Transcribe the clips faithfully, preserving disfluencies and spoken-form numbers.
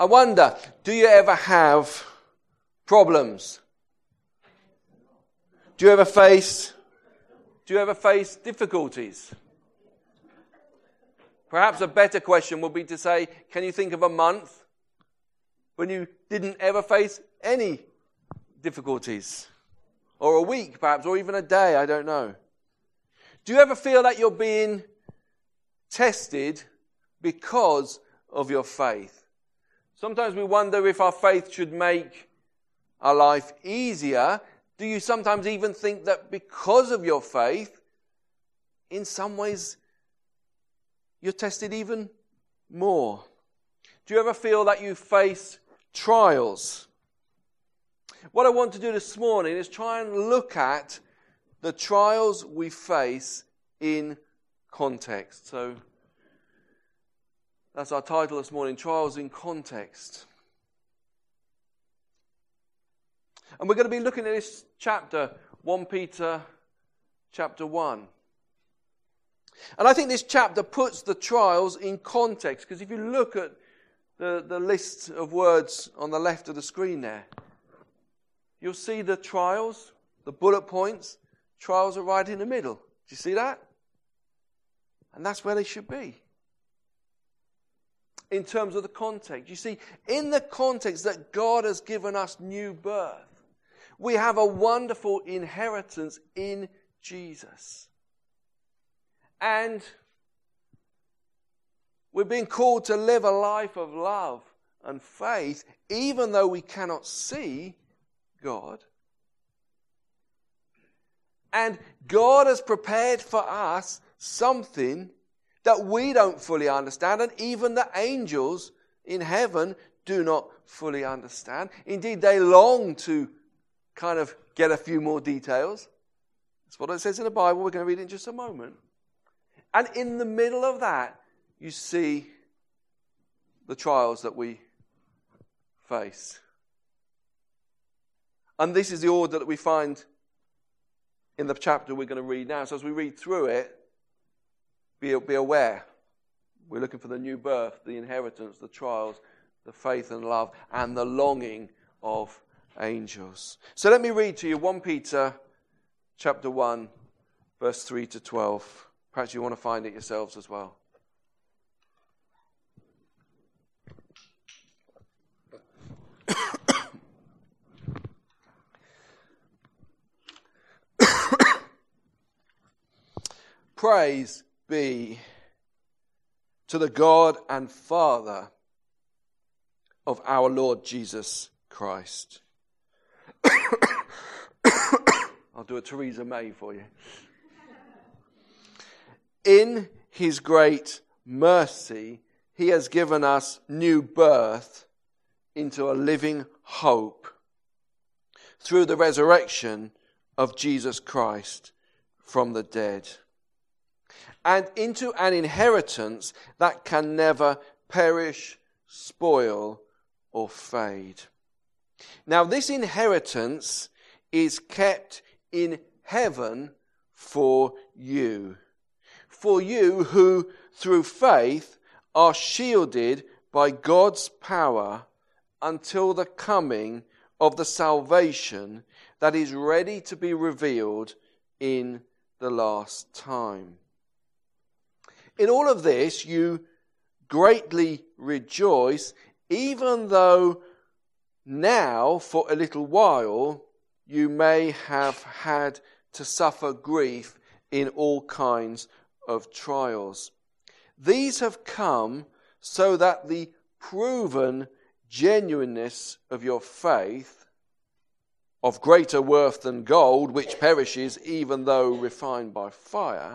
I wonder, do you ever have problems? Do you ever face, do you ever face difficulties? Perhaps a better question would be to say, can you think of a month when you didn't ever face any difficulties? Or a week, perhaps, or even a day, I don't know. Do you ever feel that you're being tested because of your faith? Sometimes we wonder if our faith should make our life easier. Do you sometimes even think that because of your faith, in some ways, you're tested even more? Do you ever feel that you face trials? What I want to do this morning is try and look at the trials we face in context. So that's our title this morning, Trials in Context. And we're going to be looking at this chapter, First Peter chapter one. And I think this chapter puts the trials in context, because if you look at the, the list of words on the left of the screen there, you'll see the trials, the bullet points. Trials are right in the middle. Do you see that? And that's where they should be. In terms of the context. You see, in the context that God has given us new birth, we have a wonderful inheritance in Jesus. And we're being called to live a life of love and faith, even though we cannot see God. And God has prepared for us something that we don't fully understand, and even the angels in heaven do not fully understand. Indeed, they long to kind of get a few more details. That's what it says in the Bible. We're going to read it in just a moment. And in the middle of that, you see the trials that we face. And this is the order that we find in the chapter we're going to read now. So as we read through it, be, be aware. We're looking for the new birth, the inheritance, the trials, the faith and love, and the longing of angels. So let me read to you First Peter chapter one, verse three to twelve. Perhaps you want to find it yourselves as well. Praise be to the God and Father of our Lord Jesus Christ. I'll do a Theresa May for you. In his great mercy, he has given us new birth into a living hope through the resurrection of Jesus Christ from the dead, and into an inheritance that can never perish, spoil, or fade. Now, this inheritance is kept in heaven for you. For you who, through faith, are shielded by God's power until the coming of the salvation that is ready to be revealed in the last time. In all of this, you greatly rejoice, even though now, for a little while, you may have had to suffer grief in all kinds of trials. These have come so that the proven genuineness of your faith, of greater worth than gold, which perishes even though refined by fire,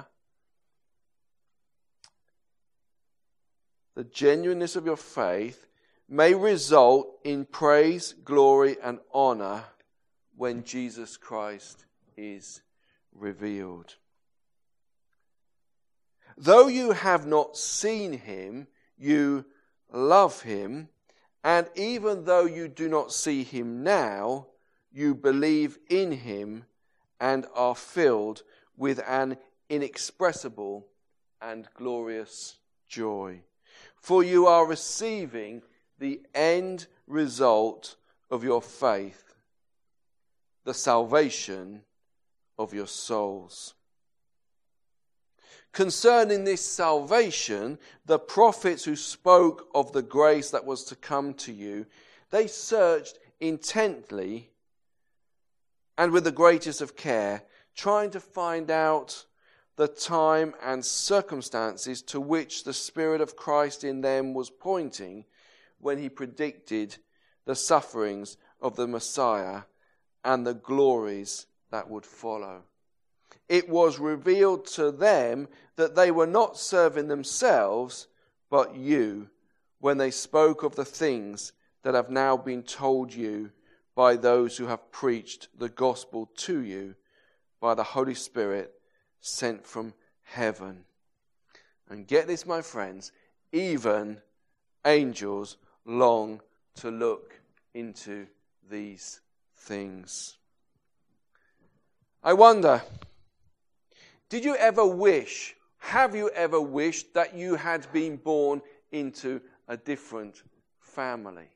the genuineness of your faith may result in praise, glory, and honor when Jesus Christ is revealed. Though you have not seen him, you love him, and even though you do not see him now, you believe in him and are filled with an inexpressible and glorious joy. For you are receiving the end result of your faith, the salvation of your souls. Concerning this salvation, the prophets who spoke of the grace that was to come to you, they searched intently and with the greatest of care, trying to find out the time and circumstances to which the Spirit of Christ in them was pointing when he predicted the sufferings of the Messiah and the glories that would follow. It was revealed to them that they were not serving themselves, but you, when they spoke of the things that have now been told you by those who have preached the gospel to you by the Holy Spirit sent from heaven. And get this, my friends, even angels long to look into these things. I wonder, did you ever wish, have you ever wished that you had been born into a different family?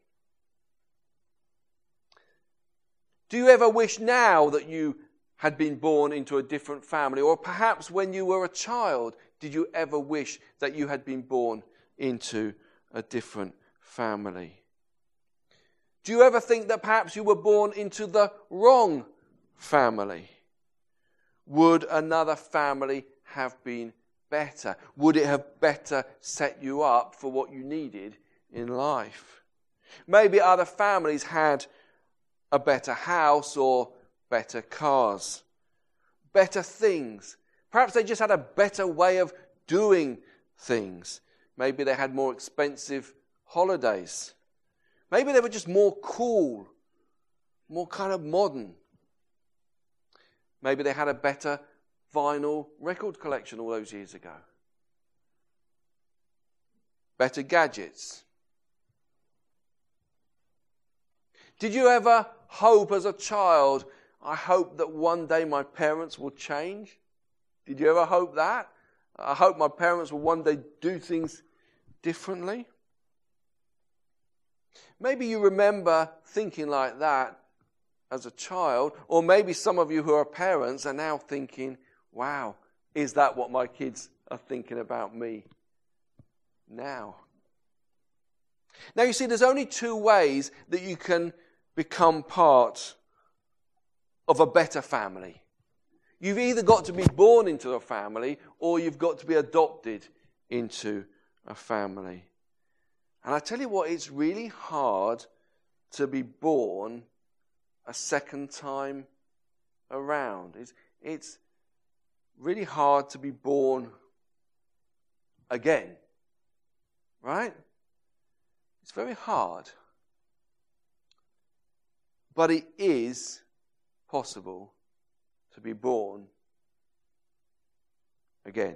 Do you ever wish now that you had been born into a different family? Or perhaps when you were a child, did you ever wish that you had been born into a different family? Do you ever think that perhaps you were born into the wrong family? Would another family have been better? Would it have better set you up for what you needed in life? Maybe other families had a better house or better cars, better things. Perhaps they just had a better way of doing things. Maybe they had more expensive holidays. Maybe they were just more cool, more kind of modern. Maybe they had a better vinyl record collection all those years ago. Better gadgets. Did you ever hope as a child, I hope that one day my parents will change? Did you ever hope that? I hope my parents will one day do things differently. Maybe you remember thinking like that as a child, or maybe some of you who are parents are now thinking, wow, is that what my kids are thinking about me now? Now you see, there's only two ways that you can become part of a better family. You've either got to be born into a family or you've got to be adopted into a family. And I tell you what, it's really hard to be born a second time around. It's, it's really hard to be born again. Right? It's very hard. But it is possible to be born again.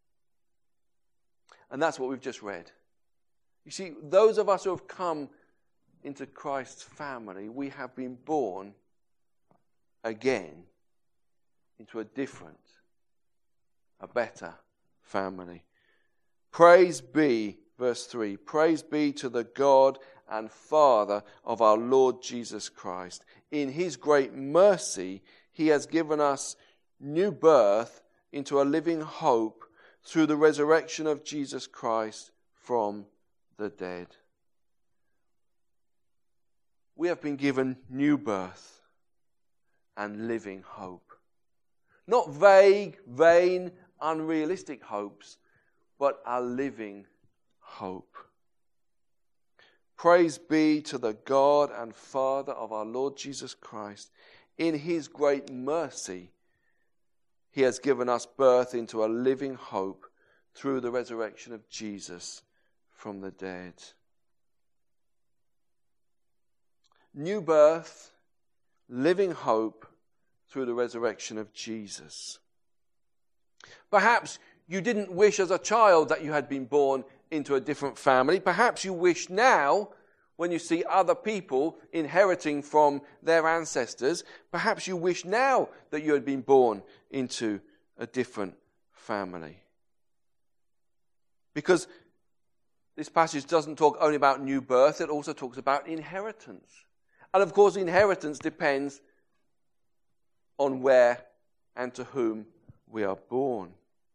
And that's what we've just read. You see, those of us who have come into Christ's family, we have been born again into a different, a better family. Praise be, verse three, praise be to the God and Father of our Lord Jesus Christ. In his great mercy, he has given us new birth into a living hope through the resurrection of Jesus Christ from the dead. We have been given new birth and living hope. Not vague, vain, unrealistic hopes, but a living hope. Praise be to the God and Father of our Lord Jesus Christ. In his great mercy, he has given us birth into a living hope through the resurrection of Jesus from the dead. New birth, living hope through the resurrection of Jesus. Perhaps you didn't wish as a child that you had been born into a different family. Perhaps you wish now, when you see other people inheriting from their ancestors, perhaps you wish now that you had been born into a different family. Because this passage doesn't talk only about new birth, it also talks about inheritance. And of course, inheritance depends on where and to whom we are born.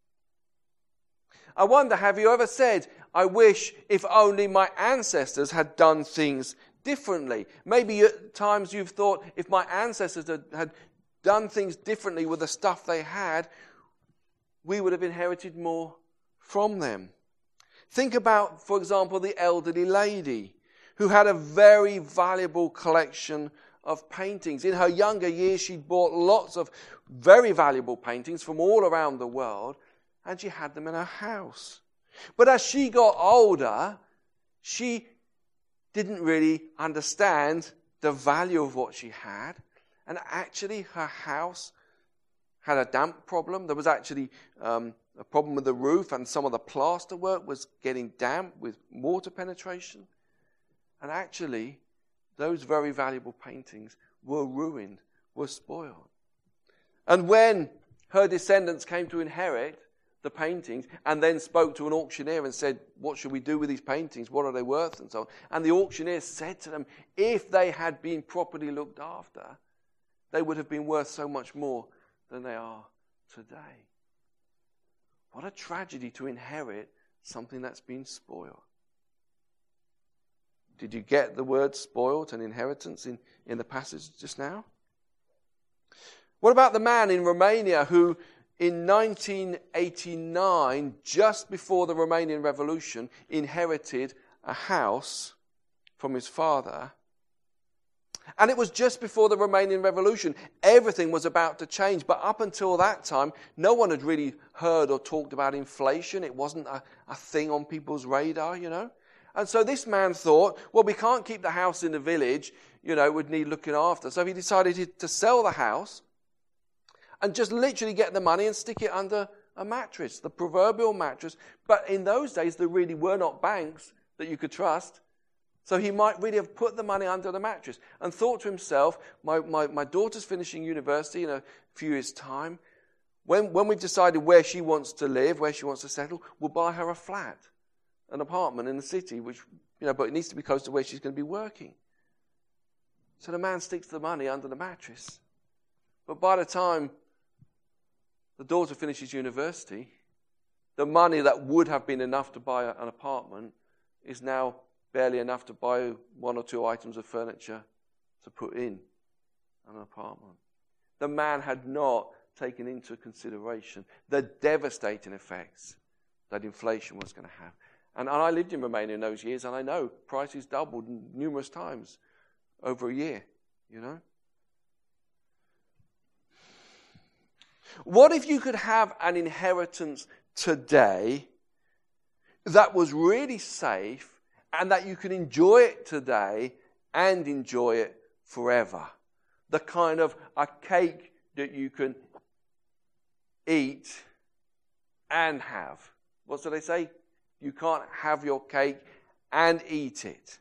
I wonder, have you ever said, I wish if only my ancestors had done things differently? Maybe at times you've thought, if my ancestors had, had done things differently with the stuff they had, we would have inherited more from them. Think about, for example, the elderly lady who had a very valuable collection of paintings. In her younger years, she'd bought lots of very valuable paintings from all around the world, and she had them in her house. But as she got older, she didn't really understand the value of what she had, and actually her house had a damp problem. There was actually um, a problem with the roof, and some of the plaster work was getting damp with water penetration. And actually, those very valuable paintings were ruined, were spoiled. And when her descendants came to inherit the paintings and then spoke to an auctioneer and said, what should we do with these paintings? What are they worth? And so on. And the auctioneer said to them, if they had been properly looked after, they would have been worth so much more than they are today. What a tragedy to inherit something that's been spoiled. Did you get the word spoiled and inheritance in, in the passage just now? What about the man in Romania who in nineteen eighty-nine, just before the Romanian Revolution, inherited a house from his father? And it was just before the Romanian Revolution. Everything was about to change. But up until that time, no one had really heard or talked about inflation. It wasn't a, a thing on people's radar, you know. And so this man thought, well, we can't keep the house in the village. You know, it would need looking after. So he decided to sell the house and just literally get the money and stick it under a mattress, the proverbial mattress. But in those days, there really were not banks that you could trust. So he might really have put the money under the mattress and thought to himself, my, my, my daughter's finishing university in a few years' time. When, when we've decided where she wants to live, where she wants to settle, we'll buy her a flat, an apartment in the city, which, you know, but it needs to be close to where she's going to be working. So the man sticks the money under the mattress. But by the time the daughter finishes university, the money that would have been enough to buy an apartment is now barely enough to buy one or two items of furniture to put in an apartment. The man had not taken into consideration the devastating effects that inflation was going to have. And, and I lived in Romania in those years, and I know prices doubled numerous times over a year, you know. What if you could have an inheritance today that was really safe and that you could enjoy it today and enjoy it forever? The kind of a cake that you can eat and have. What do they say? You can't have your cake and eat it.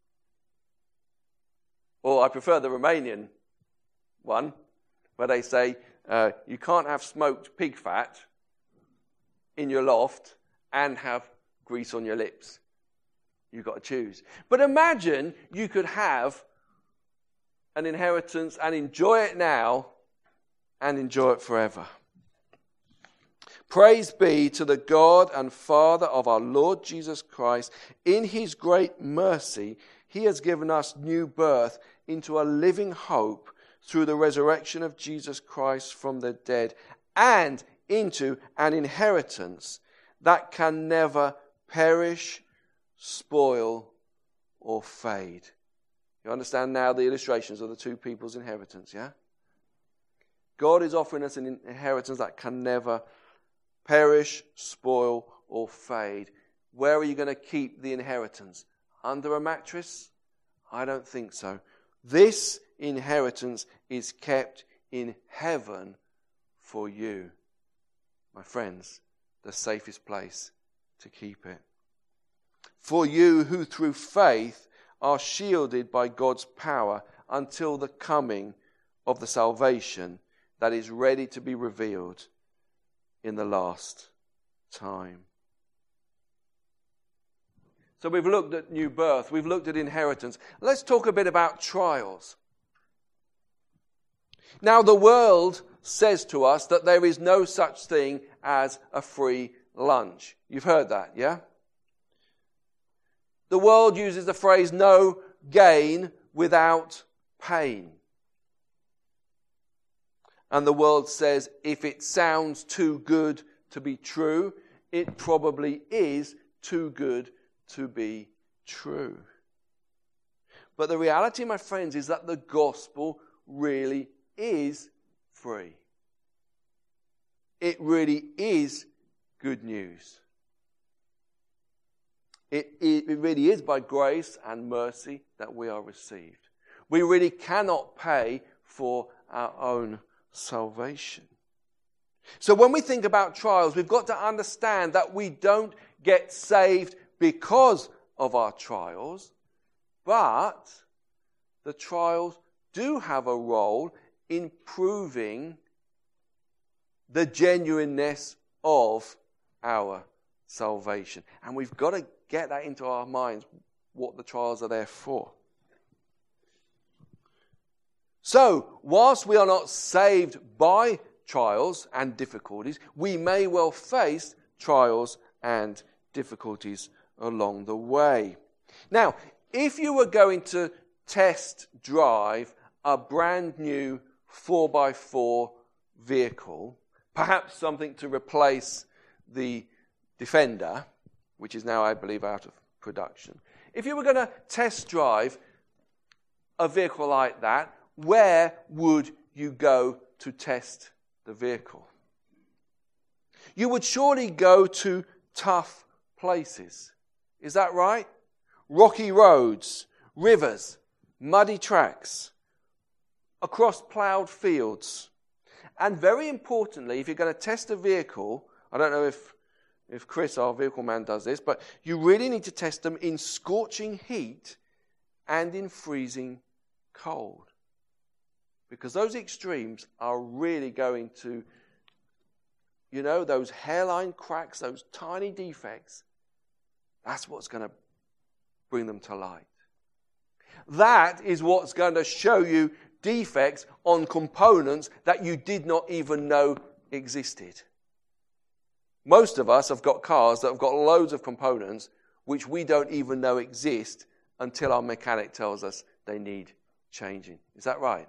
Or I prefer the Romanian one, where they say, Uh, you can't have smoked pig fat in your loft and have grease on your lips. You've got to choose. But imagine you could have an inheritance and enjoy it now and enjoy it forever. Praise be to the God and Father of our Lord Jesus Christ. In his great mercy, he has given us new birth into a living hope through the resurrection of Jesus Christ from the dead, and into an inheritance that can never perish, spoil, or fade. You understand now the illustrations of the two people's inheritance, yeah? God is offering us an inheritance that can never perish, spoil, or fade. Where are you going to keep the inheritance? Under a mattress? I don't think so. This inheritance is kept in heaven for you. My friends, the safest place to keep it. For you who through faith are shielded by God's power until the coming of the salvation that is ready to be revealed in the last time. So we've looked at new birth. We've looked at inheritance. Let's talk a bit about trials. Now, the world says to us that there is no such thing as a free lunch. You've heard that, yeah? The world uses the phrase, no gain without pain. And the world says, if it sounds too good to be true, it probably is too good to be true. But the reality, my friends, is that the gospel really is free. It really is good news. It, it, it really is by grace and mercy that we are received. We really cannot pay for our own salvation. So when we think about trials, we've got to understand that we don't get saved because of our trials, but the trials do have a role in proving the genuineness of our salvation. And we've got to get that into our minds, what the trials are there for. So, whilst we are not saved by trials and difficulties, we may well face trials and difficulties along the way. Now, if you were going to test drive a brand new four by four vehicle, perhaps something to replace the Defender, which is now, I believe, out of production. If you were going to test drive a vehicle like that, where would you go to test the vehicle? You would surely go to tough places. Is that right? Rocky roads, rivers, muddy tracks, across ploughed fields. And very importantly, if you're going to test a vehicle, I don't know if, if Chris, our vehicle man, does this, but you really need to test them in scorching heat and in freezing cold. Because those extremes are really going to, you know, those hairline cracks, those tiny defects, that's what's going to bring them to light. That is what's going to show you defects on components that you did not even know existed. Most of us have got cars that have got loads of components which we don't even know exist until our mechanic tells us they need changing. Is that right?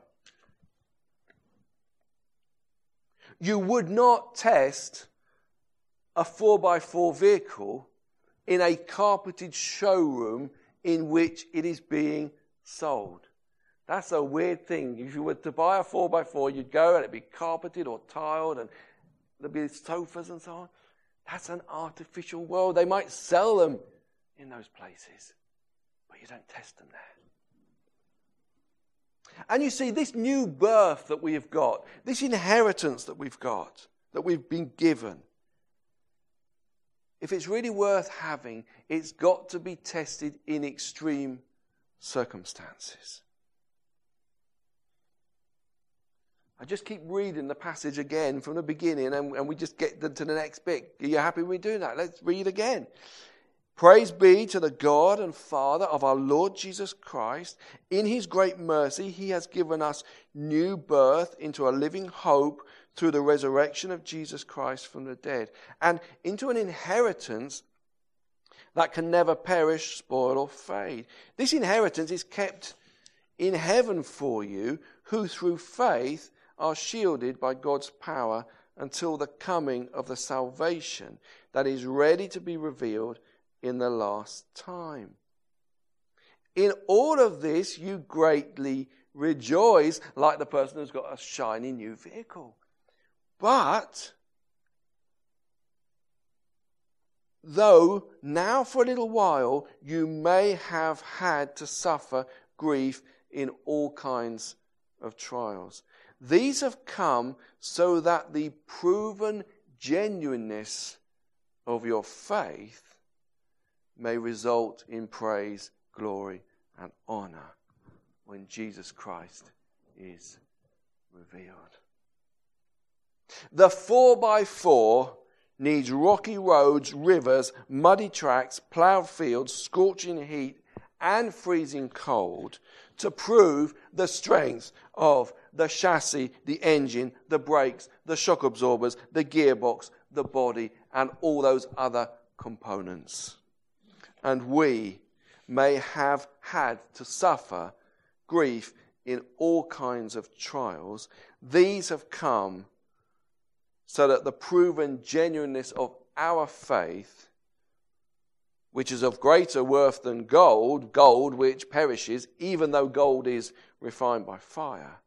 You would not test a four by four vehicle in a carpeted showroom in which it is being sold. That's a weird thing. If you were to buy a four by four, you'd go and it'd be carpeted or tiled and there'd be sofas and so on. That's an artificial world. They might sell them in those places, but you don't test them there. And you see, this new birth that we have got, this inheritance that we've got, that we've been given, if it's really worth having, it's got to be tested in extreme circumstances. I just keep reading the passage again from the beginning, and, and we just get to the next bit. Are you happy with doing that? Let's read again. Praise be to the God and Father of our Lord Jesus Christ. In his great mercy, he has given us new birth into a living hope through the resurrection of Jesus Christ from the dead, and into an inheritance that can never perish, spoil, or fade. This inheritance is kept in heaven for you, who through faith are shielded by God's power until the coming of the salvation that is ready to be revealed in the last time. In all of this, you greatly rejoice, like the person who's got a shiny new vehicle. But, though now for a little while you may have had to suffer grief in all kinds of trials, these have come so that the proven genuineness of your faith may result in praise, glory, and honor when Jesus Christ is revealed. The four by four needs rocky roads, rivers, muddy tracks, ploughed fields, scorching heat, and freezing cold to prove the strength of the chassis, the engine, the brakes, the shock absorbers, the gearbox, the body, and all those other components. And we may have had to suffer grief in all kinds of trials. These have come so that the proven genuineness of our faith, which is of greater worth than gold, gold which perishes, even though gold is refined by fire.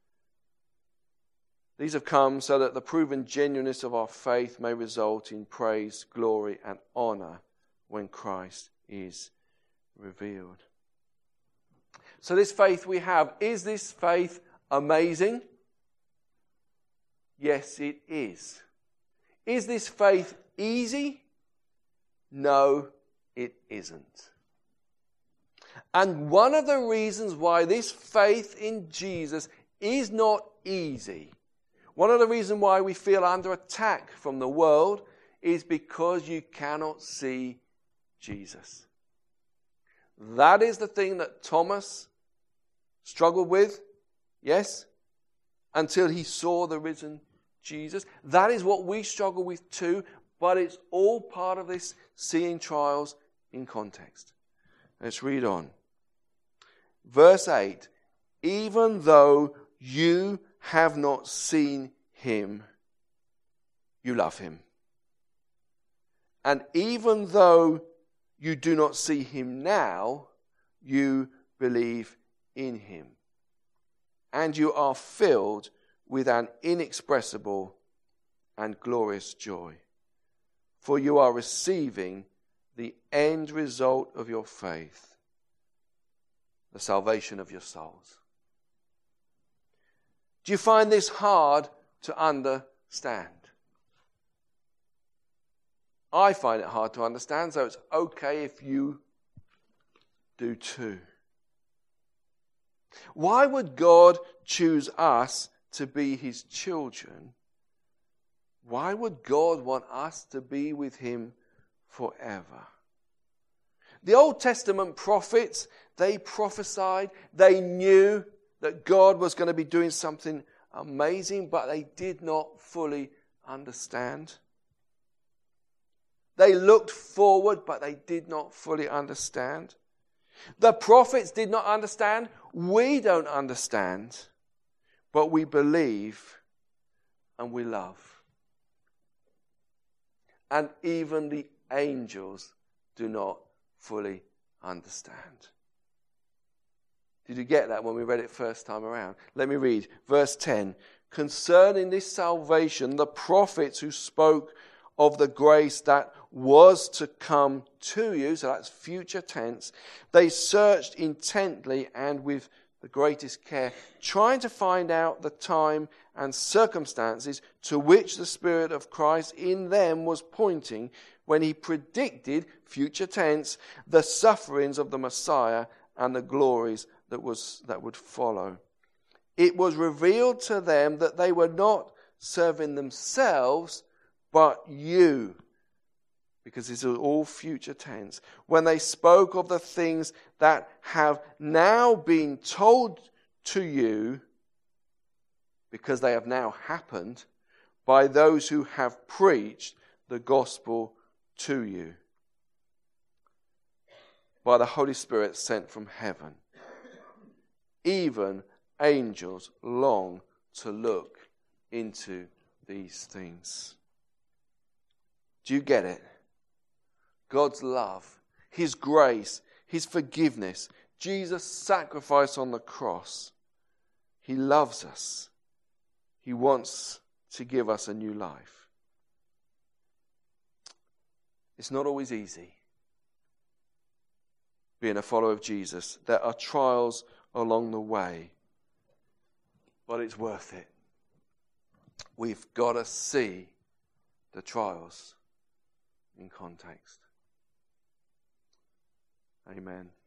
These have come so that the proven genuineness of our faith may result in praise, glory, and honor when Christ is revealed. So this faith we have, is this faith amazing? Yes, it is. Is this faith easy? No, it isn't. And one of the reasons why this faith in Jesus is not easy, one of the reasons why we feel under attack from the world, is because you cannot see Jesus. That is the thing that Thomas struggled with, yes, until he saw the risen Jesus. That is what we struggle with too, but it's all part of this seeing trials in context. Let's read on. Verse eight, even though you have not seen him, you love him. And even though you do not see him now, you believe in him. And you are filled with an inexpressible and glorious joy. For you are receiving the end result of your faith, the salvation of your souls. Do you find this hard to understand? I find it hard to understand, so it's okay if you do too. Why would God choose us to be his children? Why would God want us to be with him forever? The Old Testament prophets, they prophesied, they knew that God was going to be doing something amazing, but they did not fully understand. They looked forward, but they did not fully understand. The prophets did not understand. We don't understand. But we believe and we love. And even the angels do not fully understand. Did you get that when we read it first time around? Let me read verse ten. Concerning this salvation, the prophets who spoke of the grace that was to come to you, so that's future tense, they searched intently and with the greatest care, trying to find out the time and circumstances to which the Spirit of Christ in them was pointing when he predicted, future tense, the sufferings of the Messiah and the glories that was that would follow. It was revealed to them that they were not serving themselves, but you, because this is all future tense, when they spoke of the things that have now been told to you, because they have now happened, by those who have preached the gospel to you, by the Holy Spirit sent from heaven. Even angels long to look into these things. Do you get it? God's love, his grace, his forgiveness, Jesus' sacrifice on the cross. He loves us. He wants to give us a new life. It's not always easy being a follower of Jesus. There are trials along the way, but it's worth it. We've got to see the trials in context. Amen.